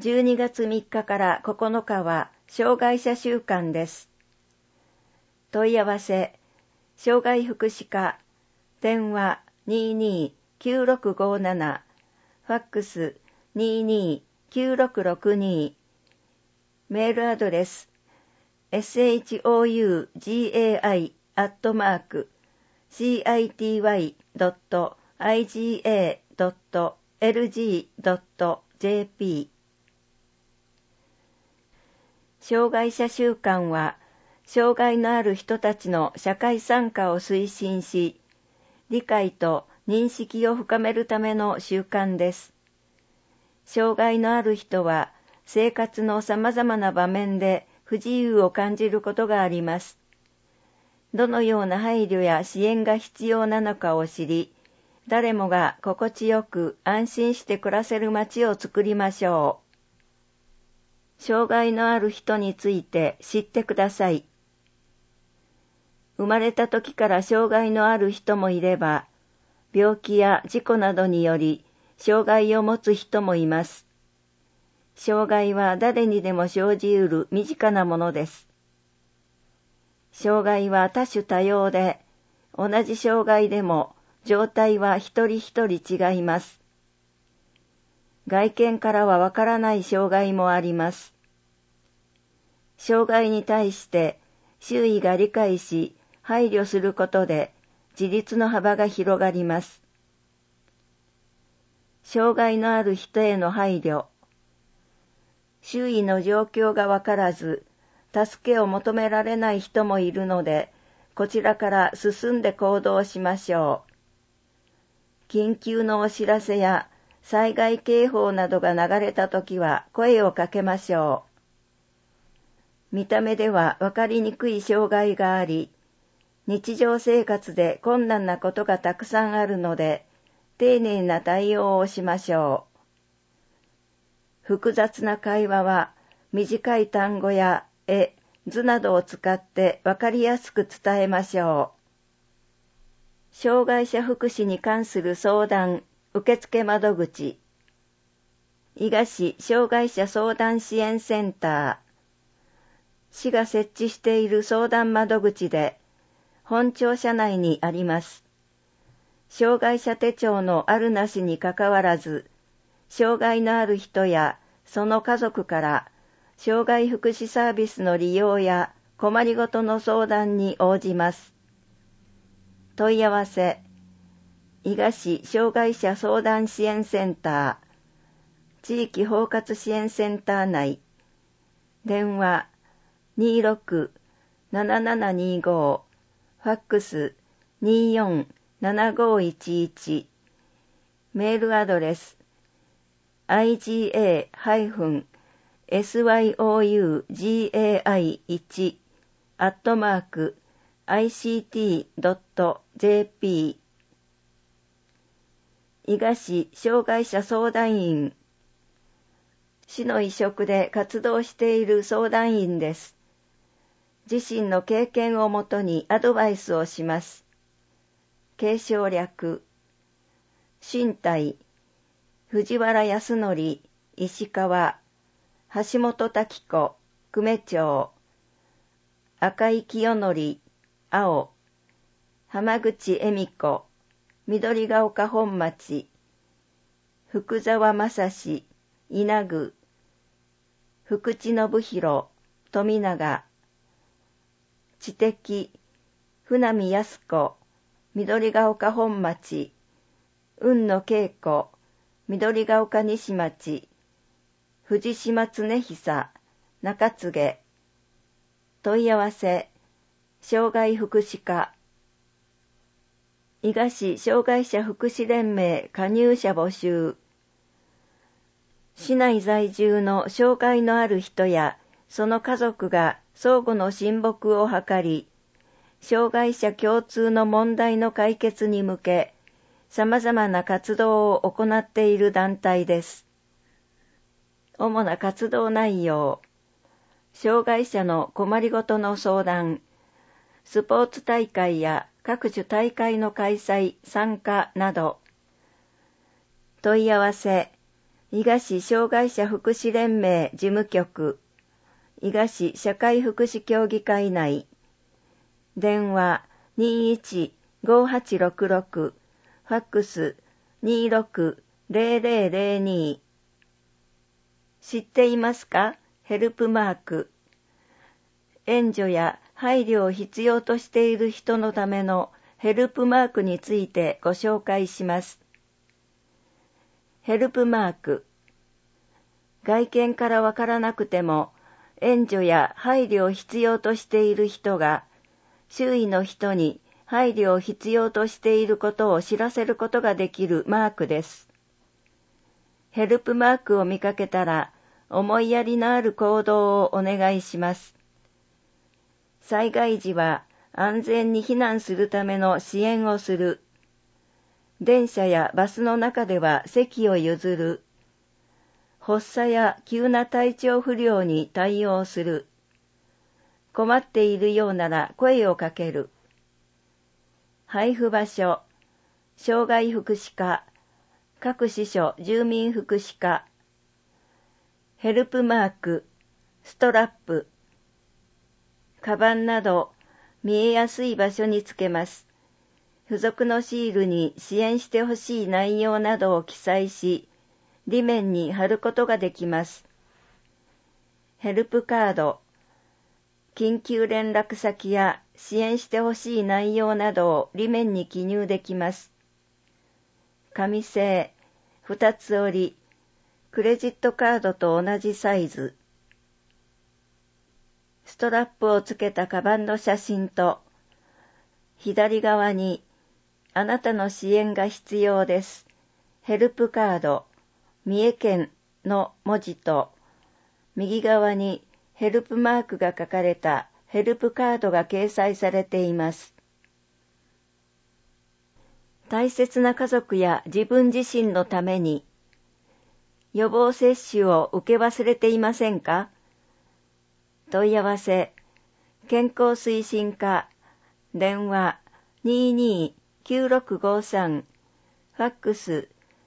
12月3日から9日は障害者週間です。問い合わせ、障害福祉課、電話22-9657、ファックス22-9662、メールアドレス、shougai.city.iga.lg.jp。障害者週間は、障害のある人たちの社会参加を推進し、理解と認識を深めるための習慣です。障害のある人は、生活のさまざまな場面で不自由を感じることがあります。どのような配慮や支援が必要なのかを知り、誰もが心地よく安心して暮らせる街を作りましょう。障害のある人について知ってください。生まれた時から障害のある人もいれば、病気や事故などにより障害を持つ人もいます。障害は誰にでも生じうる身近なものです。障害は多種多様で、同じ障害でも状態は一人一人違います。外見からはわからない障害もあります。障害に対して周囲が理解し配慮することで自立の幅が広がります。障害のある人への配慮。周囲の状況がわからず、助けを求められない人もいるので、こちらから進んで行動しましょう。緊急のお知らせや災害警報などが流れたときは声をかけましょう。見た目では分かりにくい障害があり、日常生活で困難なことがたくさんあるので、丁寧な対応をしましょう。複雑な会話は短い単語や絵、図などを使って分かりやすく伝えましょう。障害者福祉に関する相談、受付窓口、伊賀市障害者相談支援センター、市が設置している相談窓口で、本庁舎内にあります。障害者手帳のあるなしにかかわらず、障害のある人やその家族から障害福祉サービスの利用や困りごとの相談に応じます。問い合わせ、伊賀市障害者相談支援センター、地域包括支援センター内、電話26-7725、ファックス24-7511、メールアドレス iga-syougai1@ict.jp 伊賀市障害者相談員、市の委嘱で活動している相談員です。自身の経験をもとにアドバイスをします。継承略、新体、藤原康則、石川、橋本滝子、久米町、赤井清則、青、浜口恵美子、緑ヶ丘本町、福沢正史、稲具、福地信弘、富永、知的、船見康子、緑ヶ丘本町、雲野恵子、緑ヶ丘西町、藤島恒久、中継。問い合わせ、障害福祉課。伊賀市障害者福祉連盟加入者募集。市内在住の障害のある人やその家族が相互の親睦を図り、障害者共通の問題の解決に向け、様々な活動を行っている団体です。主な活動内容、障害者の困りごとの相談、スポーツ大会や各種大会の開催・参加など。問い合わせ、 伊賀市障害者福祉連盟事務局、伊賀市社会福祉協議会内、電話21-5866、ファックス26-0002。知っていますか？ヘルプマーク。援助や配慮を必要としている人のためのヘルプマークについてご紹介します。ヘルプマーク。外見からわからなくても、援助や配慮を必要としている人が、周囲の人に配慮を必要としていることを知らせることができるマークです。ヘルプマークを見かけたら、思いやりのある行動をお願いします。災害時は安全に避難するための支援をする。電車やバスの中では席を譲る。発作や急な体調不良に対応する。困っているようなら声をかける。配布場所、障害福祉課、各支所住民福祉課。ヘルプマーク、ストラップ。カバンなど見えやすい場所につけます。付属のシールに支援してほしい内容などを記載し、裏面に貼ることができます。ヘルプカード、緊急連絡先や支援してほしい内容などを裏面に記入できます。紙製、2つ折り、クレジットカードと同じサイズ。ストラップをつけたカバンの写真と、左側に、あなたの支援が必要です。ヘルプカード、三重県の文字と、右側にヘルプマークが書かれたヘルプカードが掲載されています。大切な家族や自分自身のために、予防接種を受け忘れていませんか？問い合わせ、健康推進課、電話22-9653、ファックス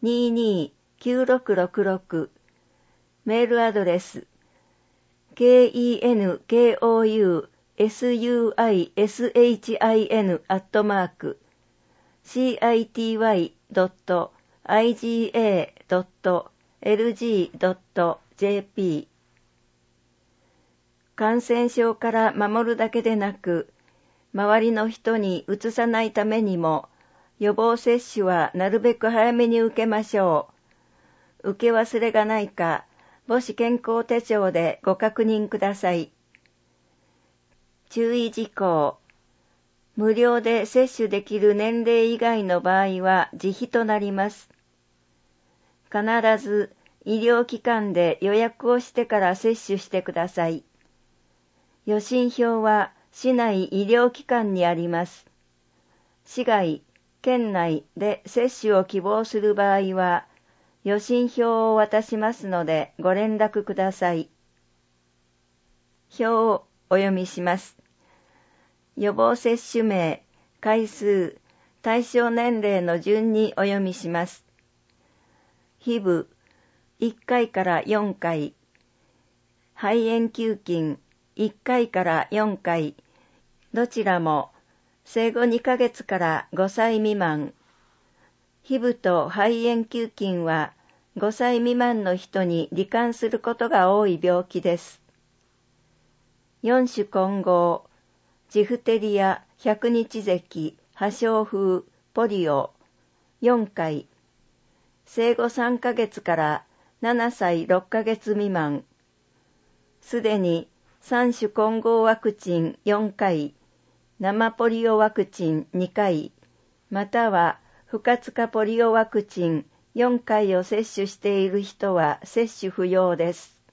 22-9666、メールアドレス、kenkoyu-city@city.iga.lg.jp。 感染症から守るだけでなく、周りの人にうつさないためにも、予防接種はなるべく早めに受けましょう。受け忘れがないか、母子健康手帳でご確認ください。注意事項。無料で接種できる年齢以外の場合は自費となります。必ず医療機関で予約をしてから接種してください。予診票は市内医療機関にあります。市外、県内で接種を希望する場合は、予診票を渡しますのでご連絡ください。表をお読みします。予防接種名、回数、対象年齢の順にお読みします。皮膚、1回から4回。肺炎球菌、1回から4回。どちらも、生後2ヶ月から5歳未満。皮膚と肺炎球菌は5歳未満の人に罹患することが多い病気です。4種混合、ジフテリア、百日咳、破傷風、ポリオ、4回。生後3ヶ月から7歳6ヶ月未満。すでに3種混合ワクチン4回、生ポリオワクチン2回、または不活化ポリオワクチン4回を接種している人は接種不要です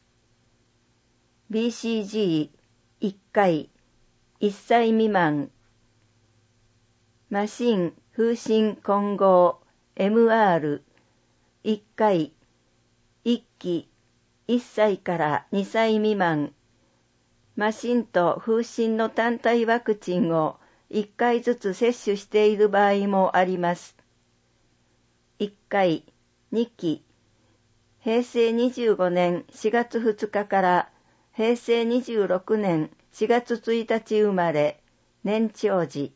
。BCG1 回、1歳未満。マシン風疹混合 MR1 回、1期、1歳から2歳未満。マシンと風疹の単体ワクチンを1回ずつ接種している場合もあります。1回、2期、 平成25年4月2日から平成26年4月1日生まれ、年長児。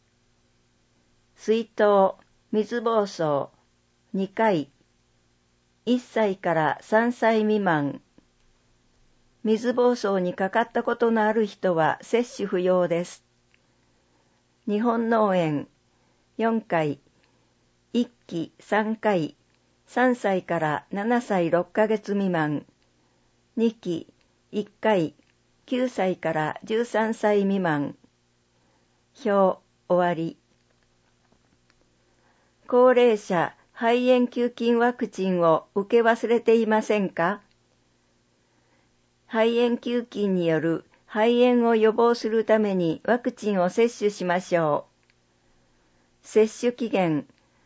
水筒、水疱瘡、2回。1歳から3歳未満。水疱瘡にかかったことのある人は接種不要です。日本脳炎、4回。1期3回。3歳から7歳6ヶ月未満。2期1回。9歳から13歳未満。表、終わり。高齢者肺炎球菌ワクチンを受け忘れていませんか？肺炎球菌による肺炎を予防するためにワクチンを接種しましょう。接種期限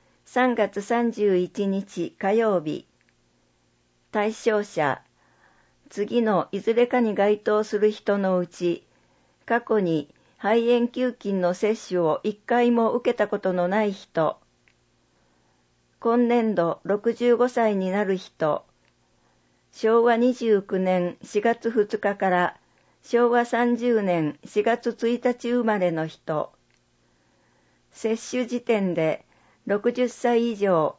3月31日火曜日。対象者、次のいずれかに該当する人のうち、過去に肺炎球菌の接種を1回も受けたことのない人、今年度65歳になる人、昭和29年4月2日から昭和30年4月1日生まれの人、接種時点で60歳以上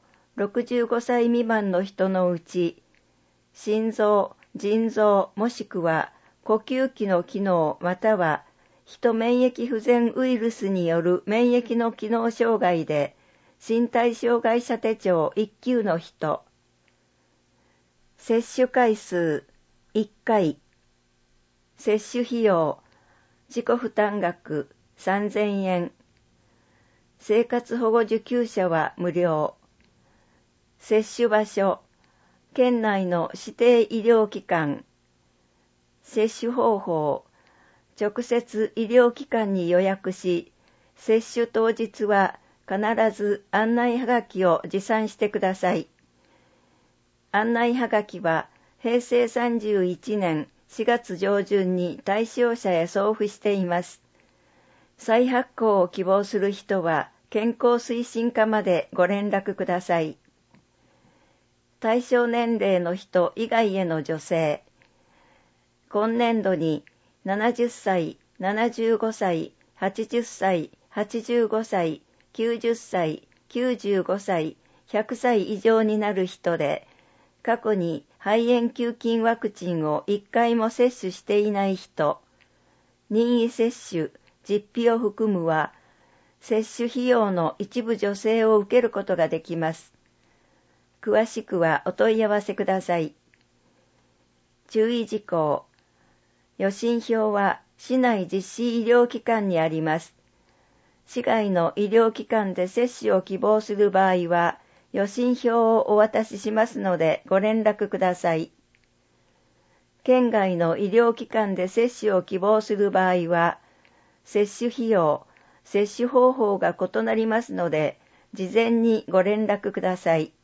65歳未満の人のうち、心臓、腎臓もしくは呼吸器の機能またはヒ免疫不全ウイルスによる免疫の機能障害で身体障害者手帳1級の人。接種回数1回。接種費用自己負担額3000円。生活保護受給者は無料。接種場所県内の指定医療機関。接種方法直接医療機関に予約し、接種当日は必ず案内はがきを持参してください。案内はがきは平成31年4月上旬に対象者へ送付しています。再発行を希望する人は健康推進課までご連絡ください。対象年齢の人以外への助成。今年度に70歳、75歳、80歳、85歳、90歳、95歳、100歳以上になる人で、過去に肺炎球菌ワクチンを1回も接種していない人、任意接種、実費を含むは、接種費用の一部助成を受けることができます。詳しくはお問い合わせください。注意事項。予診票は市内実施医療機関にあります。市外の医療機関で接種を希望する場合は、予診票をお渡ししますのでご連絡ください。県外の医療機関で接種を希望する場合は、接種費用、接種方法が異なりますので、事前にご連絡ください。